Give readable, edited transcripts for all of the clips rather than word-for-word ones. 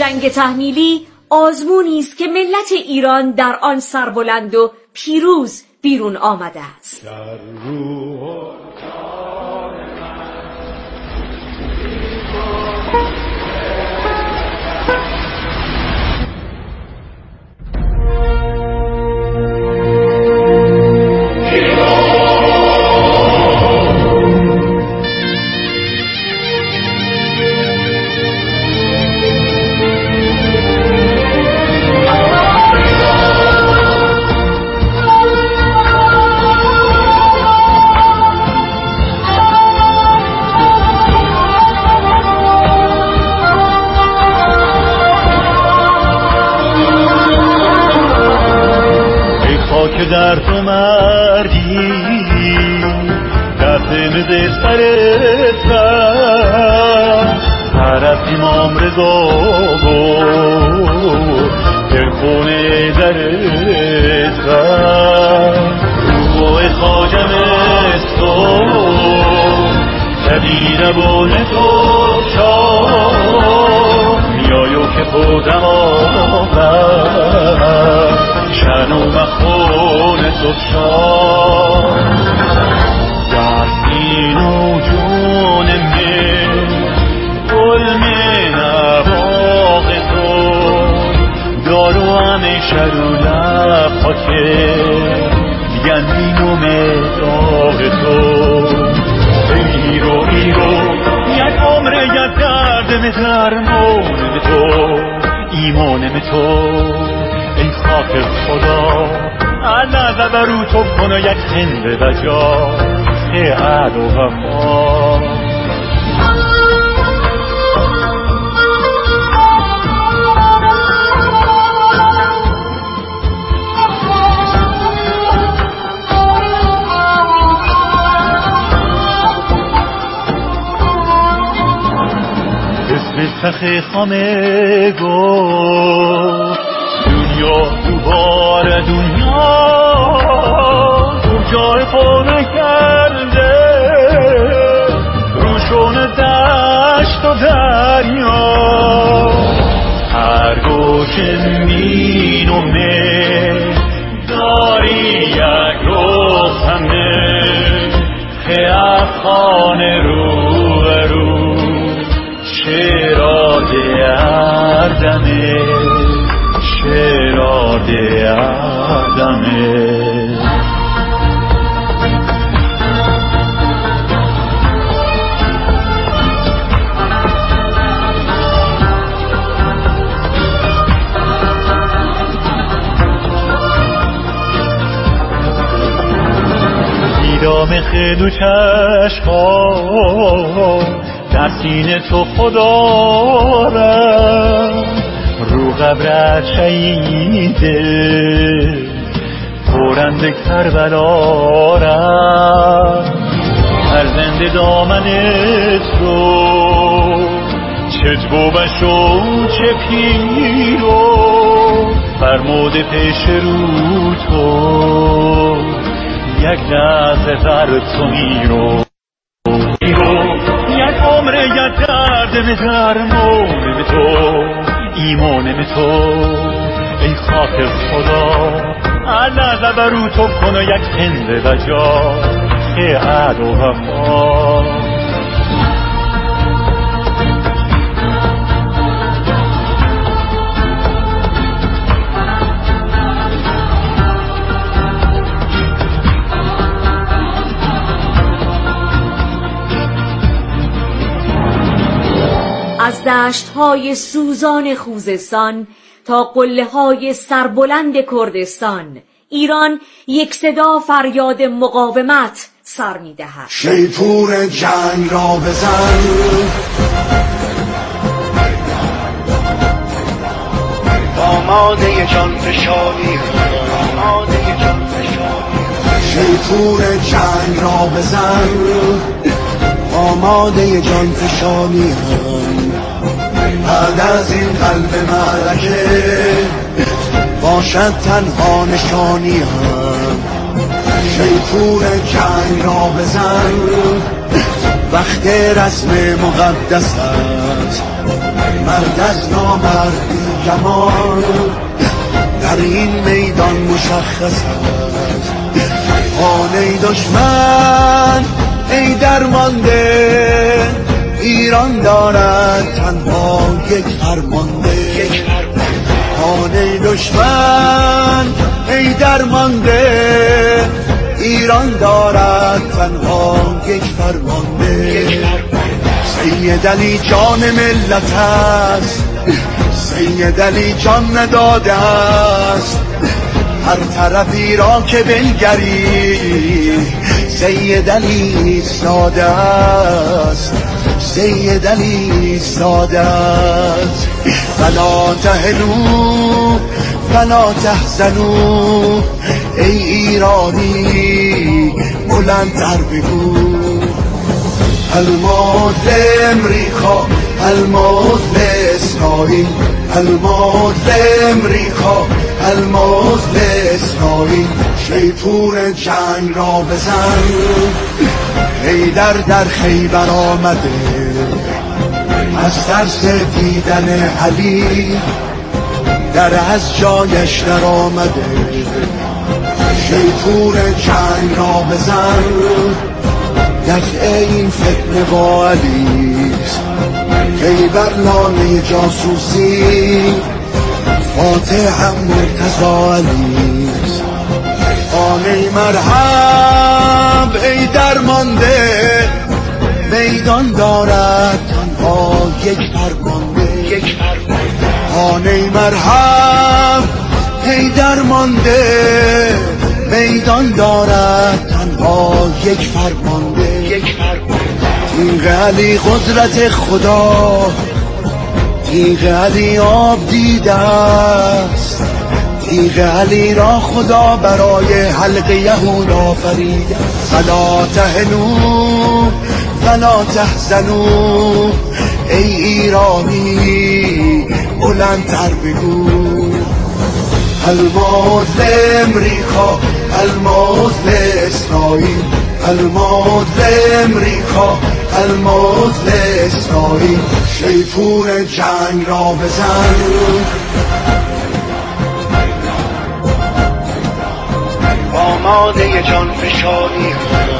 جنگ تحمیلی آزمونی است که ملت ایران در آن سربلند و پیروز بیرون آمده است. که در تو مردی دفن سرت رفت طرف امام رضا بود دلخونه درت رفت روح خواجه مستون تدیر بونه تو شاه میایو که خودم آورد شنو مخون تو شاه دستین و جون من علم نواق تو دارو همیشه رو لبها که گندین و مداغ تو ایرو یک عمر یک دردم درمانم تو ایمانم تو ای خاک خدا علاوه برو تو کنو یک زنده و جا عهد و وفا اسم سخ خامه گفت دنیا دوباره دنیا جای پا نکرده روشون دشت و دریا هر گوش مین و مه داری یک روزنه که افغان رو شیراد اردمه شیراد اردمه دیدام خیل و چشم‌ها در سینه تو خدا رفت رو قبرت شهیده پرند کربلا رفت فرزند دامنت رو چه جبوبش و چه پیرو فرمود پیش رو تو یک لحظه در تو میرو یک عمر یک دردم درمانم تو ایمانم تو ای خاک خدا علاوه برو تو کنو یک زنده و جا عهد و وفا از دشت‌های سوزان خوزستان تا قله‌های سربلند کردستان ایران یک صدا فریاد مقاومت سر می‌دهد. شیپور جنگ را بزن آماده جان فشانی شیپور جنگ را بزن آماده جان فشانی بعد از این قلب معرکه باشد تنها نشانی هم شیپور جنگ را بزن وقت رسم مقدس است مرد از نامردی گمان در این میدان مشخص است. آن ای دشمن ای درمانده، ایران دارد تنها یک فرمانده. آن ای دشمن ای درمانده، ایران دارد تنها یک فرمانده. سید علی جان ملت است، سید علی جان نداده است. هر طرفی را که بنگری سید علی ساده است، سید علی ساده است. فلا تهنوا فلا تحزنوا، ای ایرانی بلندتر بگو. الموت لامریکا، الموت لاسرائیل، الموت لامریکا، الموت لاسرائیل. شیپور جنگ را بزن، حیدر در خیبر آمده، از ترس دیدن علی در از جایش در آمده. شیپور جنگ را بزن، دفع این فتنه با علیست. خیبر لانه جاسوسی، فاتح هم مرتضی علیست. آنه مرحب ای درمانده، میدان دارد تنها یک فرمانده. آنه مرحب ای درمانده، میدان دارد تنها یک فرمانده. تیغ علی قدرت خدا، تیغ علی آب دیده است. تیغ علی را خدا برای حلق یهود آفریده. فلا تهنوا فلا تحزنوا، ای ایرانی بلندتر بگو. الموت لامریکا، الموت لاسرائیل، الموت لامریکا، الموت لاسرائیل. شیپور جنگ را بزن، آماده جان فشانی.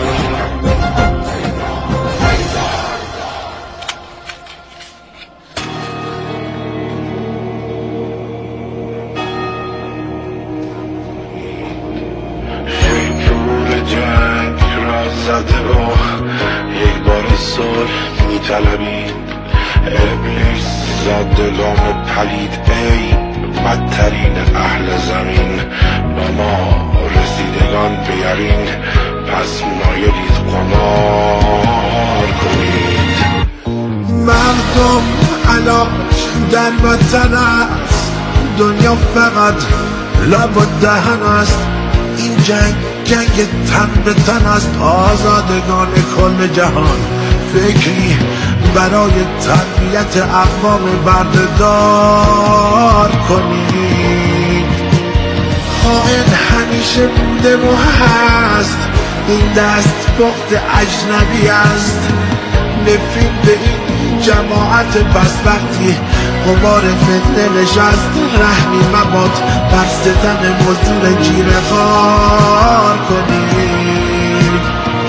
زده با یک بار صلح میطلبید. ابلیس زد دلام پلید، ای بدترین اهل زمین. با ما رسیدگان بیارین، پس مایلید قمار کنید. مردم علاج در وطن است، دنیا فقط لب و دهن است. این جنگ تن به تن است، آزادگان کل جهان فکری برای تربیت اقوام بردهدار کنید. خائن همیشه بوده و هست، این دست بخت اجنبی است. نفرین به این جماعت بدبختی غبار فتنه نشست. رحمی مباد بر ستم مزدور جیره خوار کنید.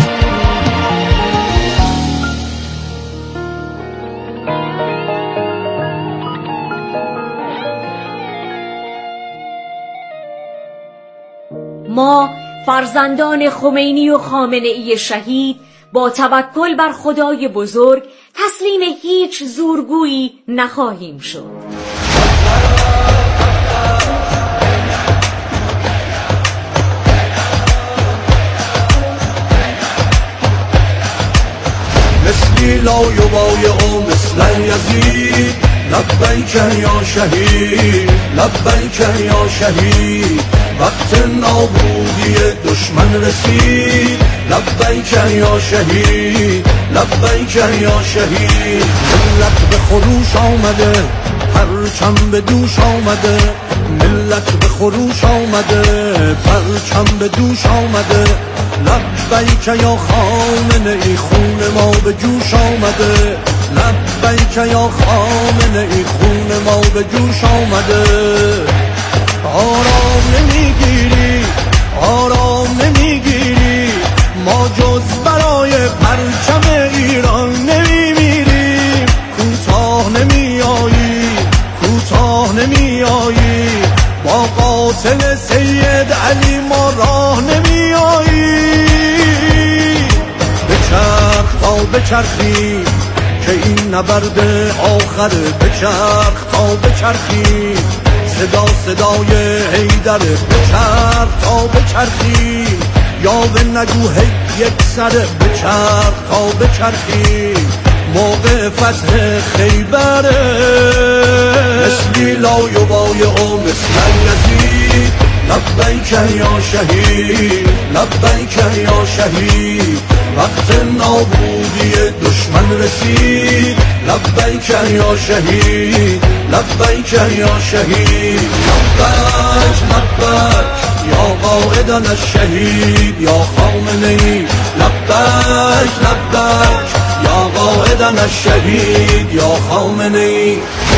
ما فرزندان خمینی و خامنه‌ای شهید با توکل بر خدای بزرگ تسلیم هیچ زورگویی نخواهیم شد. مثلی لا یبایع مثل یزید، لبیک یا شهید، لبیک یا شهید. وقت نابودی دشمن رسید، لبیک یا شهید، لبیک یا شهید. ملت به خروش آمده، پرچم به دوش آمده. ملت به خروش آمده، پرچم به دوش آمده. لبیک یا خامنه ای، خون ما به جوش آمده. لبیک یا خامنه ای، خون ما به جوش آمده. آرام نمیگیری، آرام نمیگیری، ما جز برای پرچم ایران نمیمیریم. کوتاه نمیایی، کوتاه نمیایی، با قاتل سید علی ما راه نمیایی. بچرخ تا بچرخی که این نبرد آخره، بچرخ تا بچرخی صدا صدای حیدره. بچرخ تا بچرخی یاوه نگو هی یک سره، بچرخ تا بچرخی موقع فتح خیبره. مثلی لا یبایع مثل یزید، لبیک یا شهید، لبیک یا شهید. وقت نابودی دشمن رسید، لبیک یا شهید، لبیک یا شهید. لبیک لبیک یا قائدنا الشهید یا خامنه‌ای، لبیک لبیک یا قائدنا الشهید یا خامنه‌ای.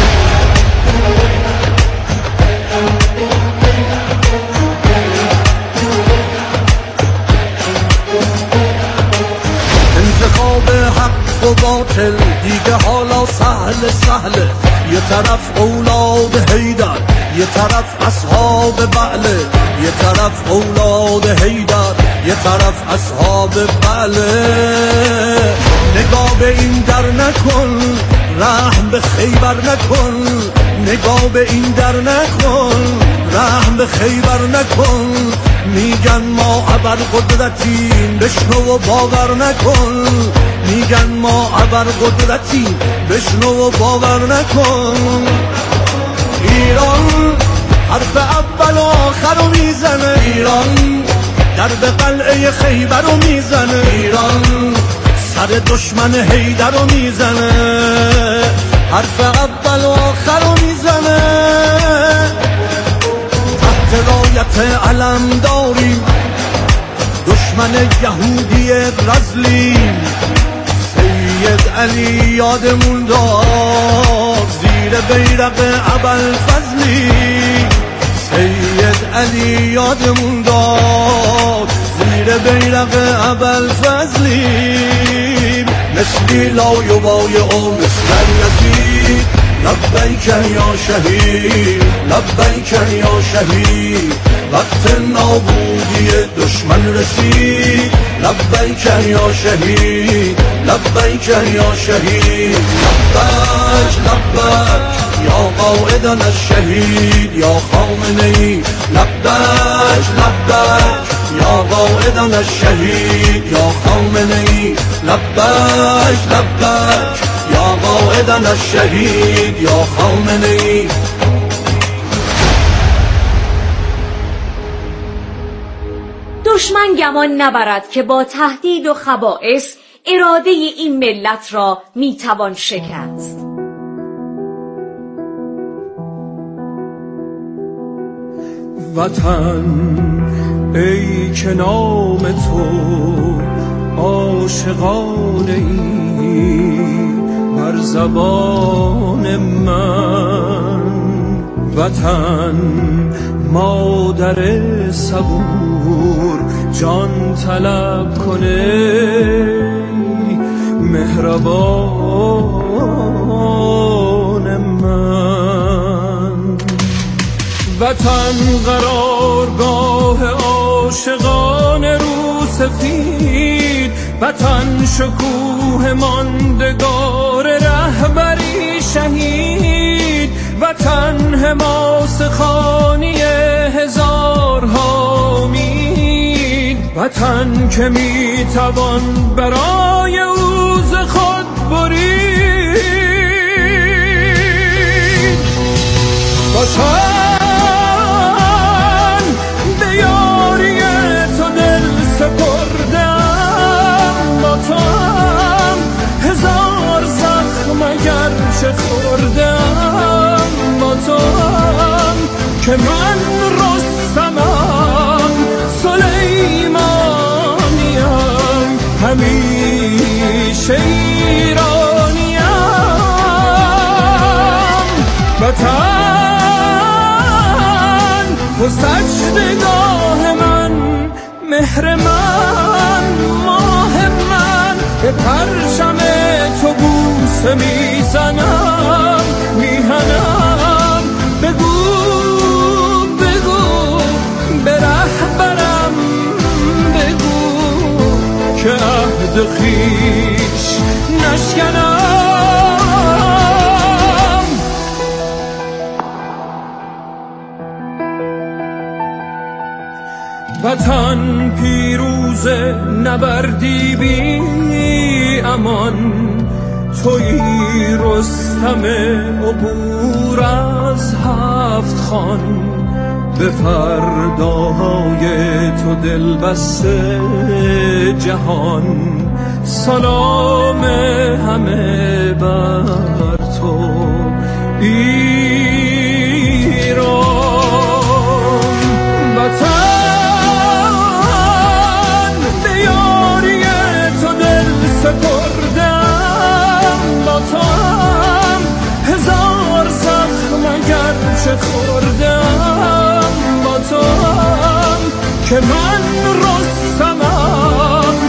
انتخاب حق و باطل دیگه حالا سهل سهله. یه طرف اولاد حیدر، یه طرف اصحاب بعله، یه طرف اولاد حیدر، یه طرف اصحاب بعله. نگاه به این در نکن، رحم به خیبر نکن، نگاه به این در نکن، رحم به خیبر نکن. میگن ما ابرقدرتیم، بشنو و باور نکن. میگن ما ابرقدرتیم، بشنو و باور نکن. ایران حرف اول و آخر رو میزنه، ایران درب قلعه خیبر رو میزنه، ایران سر دشمن حیدر رو میزنه. حرف اول و آخر رو میزنه. تحت رایت علم داریم دشمن یهودی رزلیم. سید علی یادمون داد زیر بیرق ابوالفضلی، سید علی یادمون داد زیر بیرق ابوالفضلی. مثلی لا یبایع مثل یزید، لبیک یا شهید، لبیک یا شهید. وقت نابودی دشمن رسید، لبیک یا شهید، لبیک یا شهید. لبیک لبیک یا قائدنا الشهید یا خامنه‌ای، لبیک لبیک یا قائدنا الشهید یا خامنه‌ای، لبیک لبیک یا قائدنا الشهید یا خامنه‌ای. دشمن گمان نبرد که با تهدید و خبائث اراده این ملت را میتوان شکست. وطن ای که نام تو عاشقانه ای بر زبان من. وطن مادر صبور جان طلب کنه مهربان من. وطن قرارگاه عاشقان رو سفید، وطن شکوه ماندگار رهبری شهید، وطن حماس خانی هزارها امید، وطن که میتوان برای اوز خود برید. وطن به یاری تو دل سپردم، با تو هم هزار زخم اگرچه خوردم، با تو هم که من رستمم سلیمانیم، همیشه ایرانیم. وطن تو سجدگاه من، مهر من، ماه من، به پرچم تو بوسه میزنم، میهنم. بگو بگو به رهبرم، بگو که عهد خویش نشکنم. وطن پیروز نبردی بی امان، تویی رستم عبور از 7 خان. به فرداهای تو دل بسته جهان، سلام همه بر تو ایران. وطن به یاری تو دل سپردم، با تو هم 1000 زخم اگرچه خوردم، با تو هم که من رستمم،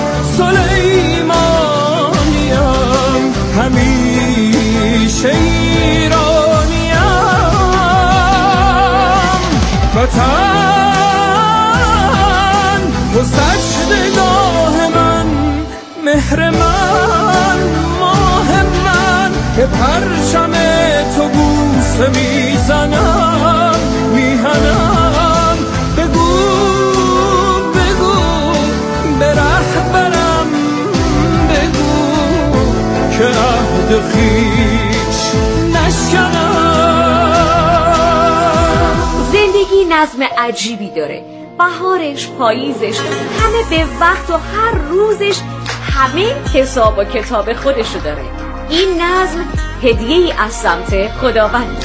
سلیمانیم، همیشه ایرانیم. وطن تو سجدگاه من، مهر من، ماه من، به پرچم تو بوسه میزنم، میهنم. بگو بگو به رهبرم، بگو که عهد خویش نشکنم. زندگی نظم عجیبی داره، بهارش، پاییزش، همه به وقت و هر روزش همه حساب و کتاب خودشو داره. این نظم هدیه‌ای از سمت خداوند.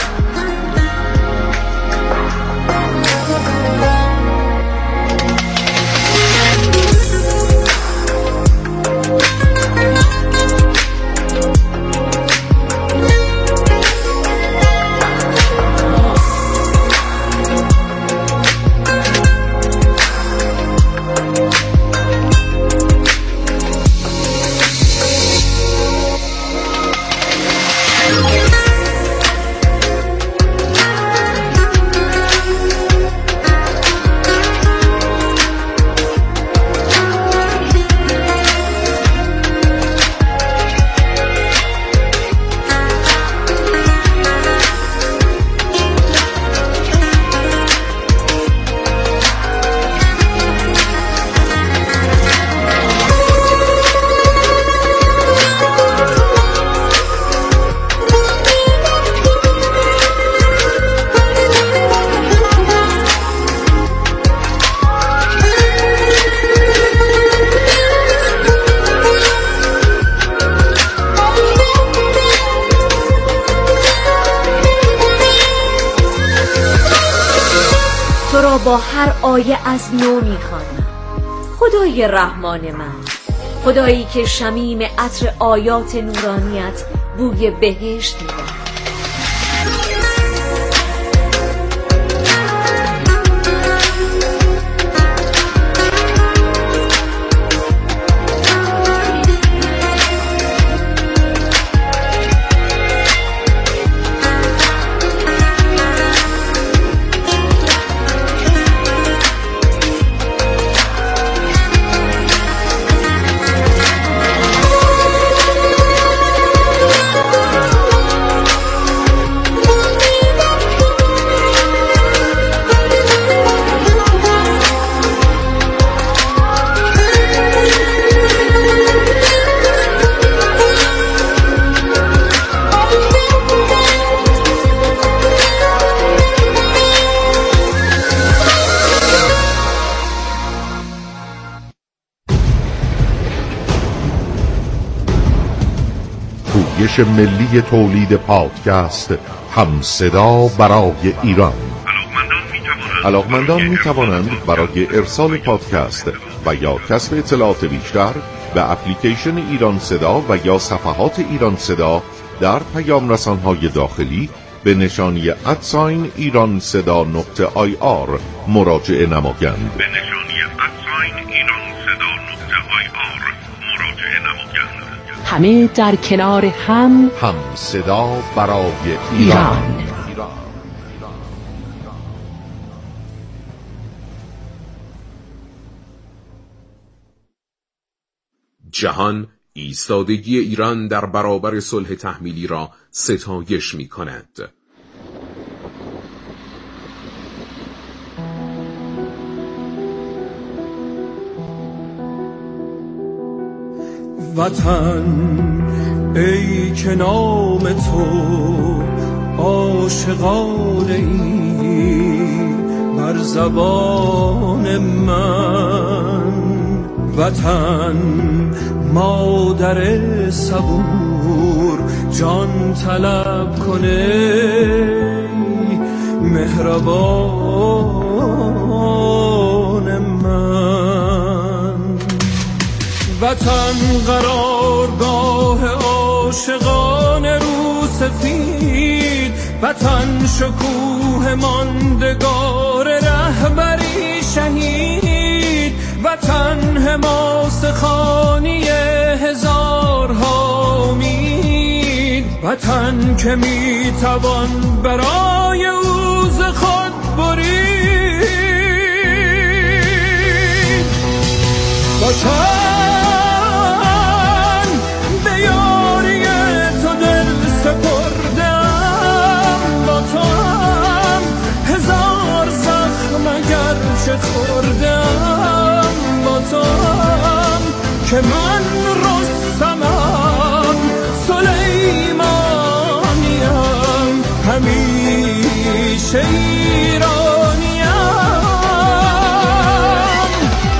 با هر آیه از نو میخوانم. خدای رحمان من، خدایی که شمیم عطر آیات نورانیت بوی بهشت میدهد. پویش ملی تولید پادکست همصدا برای ایران. علاقمندان می توانند برای ارسال پادکست و یا کسب اطلاعات بیشتر به اپلیکیشن ایران صدا و یا صفحات ایران صدا در پیام رسان‌های داخلی به نشانی @ایرانصدا.ir مراجعه نمایند. همه در کنار هم صدا برای ایران. جهان ایستادگی ایران در برابر صلح تحمیلی را ستایش می کند. وطن ای که نام تو عاشقانه ای بر زبان من، وطن مادر صبور جان طلب کنه مهربان من، وطن قرارگاه عاشقان رو سفید، وطن شکوه ماندگار رهبری شهید، وطن حماس خانی هزارها امید، وطن که میتوان برای او ز خود برید، وطن به یاری تو دل سپردم، با تو هم هزار زخم اگرچه خوردم، با تو هم که من رستمم سلیمانیم، همیشه ایرانیم،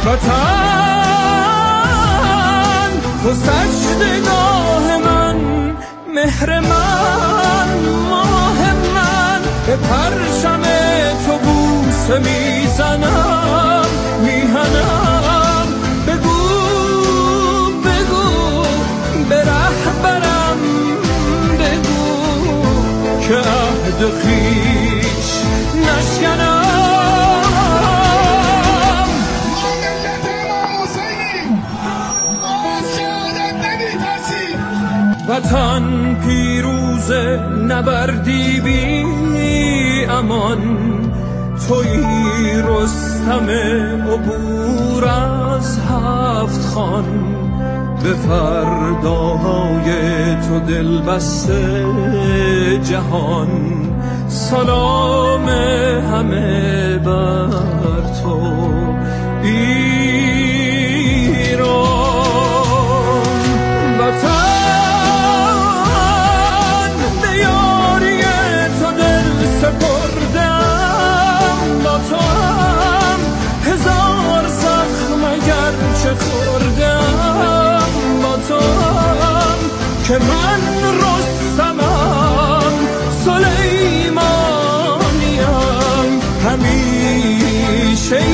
وطن تو سجدگاه من، مهر من، ماه من، به پرچم تو بوسه میزنم، میهنم، بگو بگو به رهبرم بگو که عهد خویش نشکنم. وطن پیروز نبردی بی امان، تویی رستم عبور از هفت خان، به فرداهای تو دل بسته جهان، سلام همه بر تو ایران، وطن سپردم، با تو هم هزار زخم اگرچه خوردم، با تو هم که من رستمم سلیمانیم، همیشه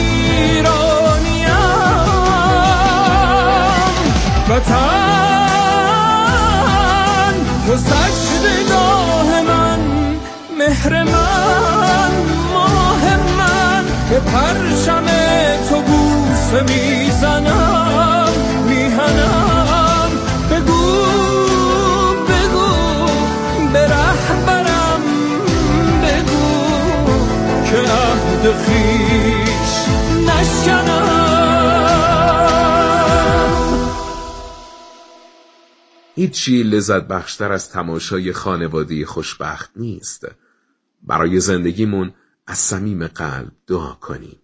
ایرانیم، وطن تو سجدگاه من، مهر من، ماه من، به پرچم تو بوسه میزنم، میهنم، بگو بگو به رهبرم بگو که عهد خویش نشکنم. هیچی لذت بخشتر از تماشای خانواده خوشبخت نیست. برای زندگیمون از صمیم قلب دعا کنیم.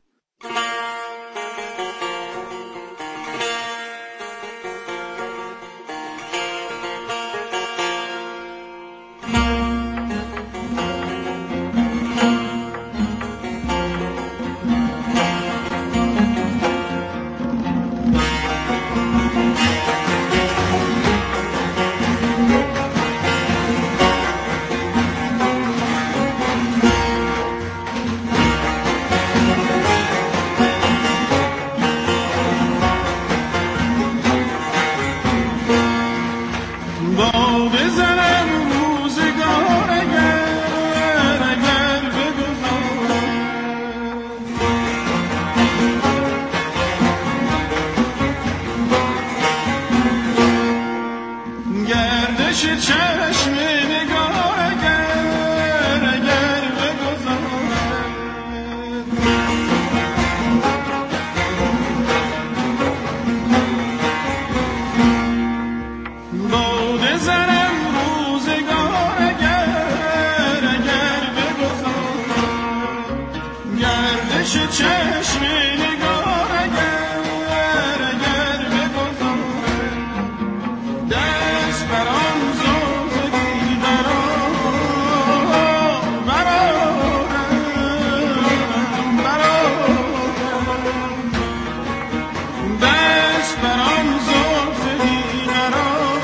گردش چشم نگاه اگر بگذارد باده زنم روزگار اگر بگذارد گردش چشم نگاه اگر بگذارد دست برام زلف بیقرار برارم دست برام زلف بیقرار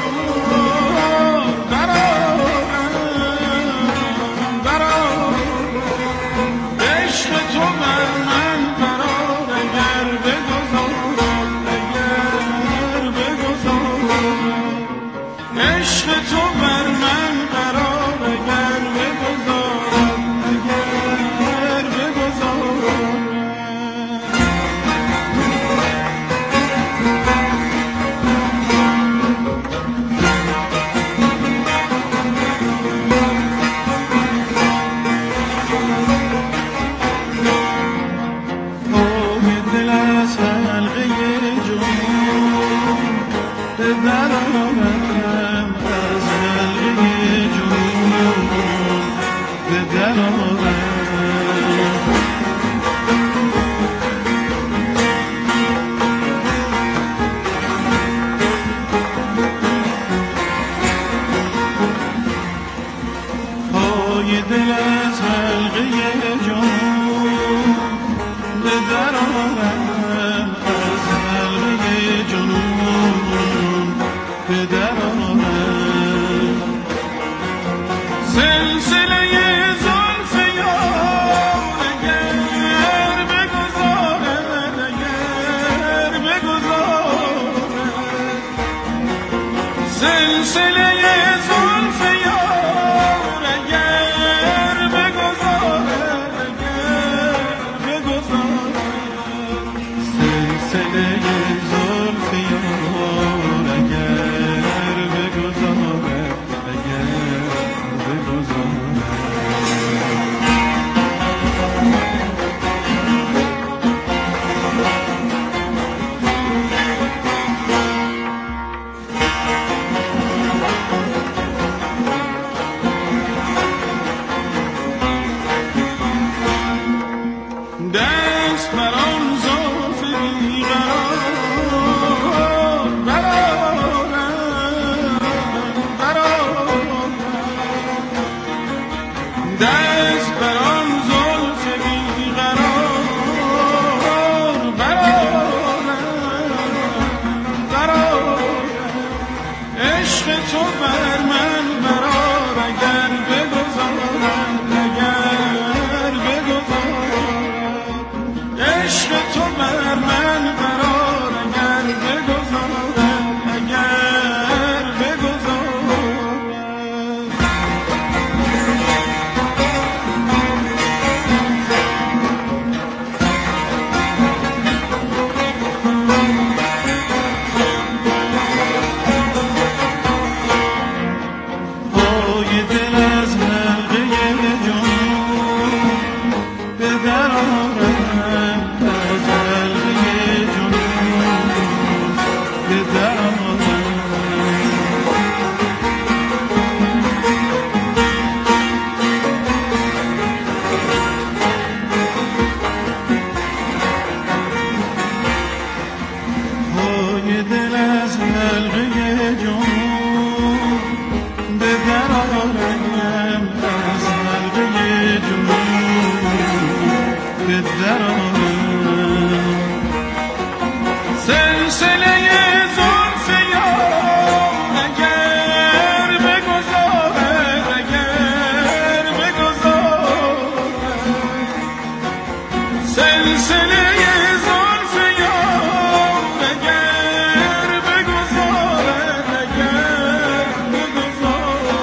برارم عشق تو بر من قرار اگر بگذارد عشق تو بر من قرار اگر بگذارد دل از حلقه جنون به در آمدم از حلقه جنون به در آمدم پای دل از حلقه جنون به در آمدم از حلقه جنون به در آمدم سلسله زلف یار اگر بگذارد سلسله زلف یار اگر بگذارد سلسله زلف یار اگر بگذارد دست برام زلف بیقرار برارم دست برام زلف بیقرار برارم عشق تو بر من قرار اگر بگذارد عشق تو بر من قرار اگر بگذارد پای دل از